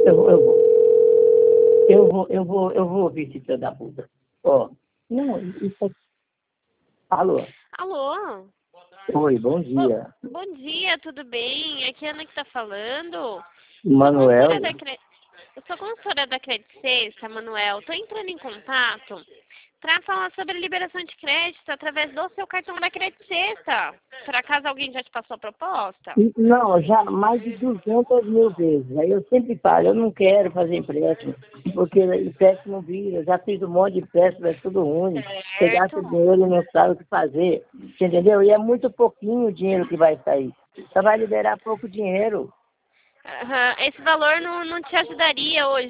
eu vou. Eu vou ouvir esse filho da puta. Ó, não, isso aqui. Alô? Alô? Oi, bom dia. Bom dia, tudo bem? Aqui é a Ana que tá falando. Manuel? Eu sou consultora da Credit Sexta, Manuel. Tô entrando em contato para falar sobre a liberação de crédito através do seu cartão da Credit Sexta. Por acaso alguém já te passou a proposta? Não, já mais de 200 mil vezes. Aí eu sempre falo, eu não quero fazer empréstimo, porque empréstimo não vira. Eu já fiz um monte de empréstimo, é tudo ruim. Você gasta dinheiro e não sabe o que fazer. Você entendeu? E é muito pouquinho o dinheiro que vai sair. Só vai liberar pouco dinheiro. Esse valor não te ajudaria hoje.